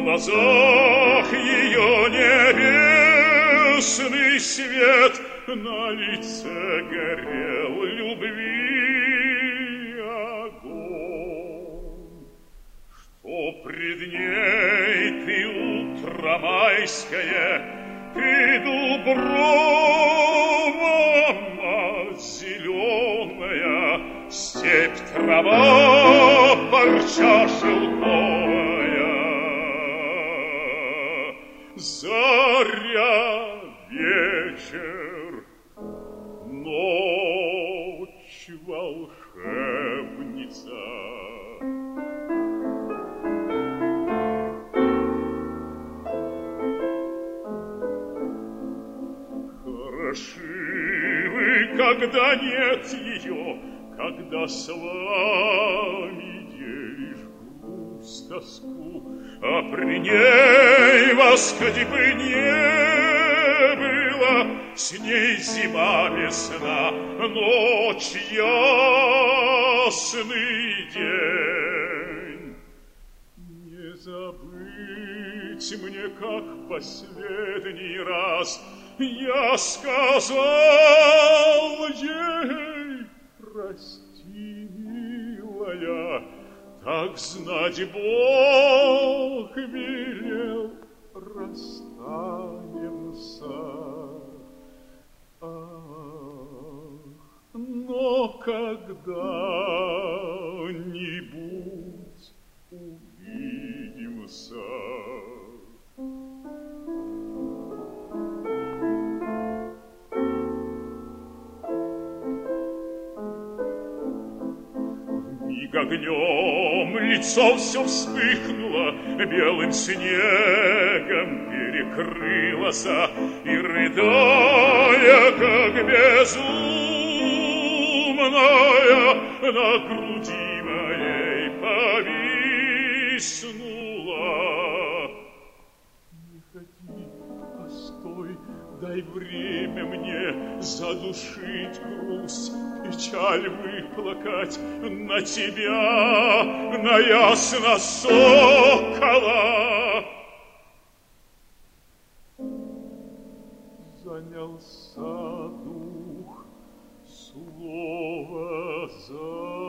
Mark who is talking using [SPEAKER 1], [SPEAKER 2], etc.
[SPEAKER 1] глазах ее небесный свет, на лице горел любви огонь. Что пред ней ты, утро майское, ты, дуброва мать зеленая, степь, трава, парча шелковая, заря, вечер, ночь, волшебница. Хороши вы, когда нет ее, когда с вами делишь грусть, тоску, а при ней вас хоть бы не было, с ней зима, весна, ночь, ясный день. Не забыть мне, как последний раз я сказал ей: прости, милая, так знать Бог велел, расстанемся. Ах, но когда-нибудь увидимся. Огнем лицо все вспыхнуло, белым снегом перекрылось, и, рыдая, как безумная, на груди моей повиснула. Не ходи, постой, дай время мне задушить грусть, печаль выплакать на тебя, на ясно сокола. Занялся дух, слово за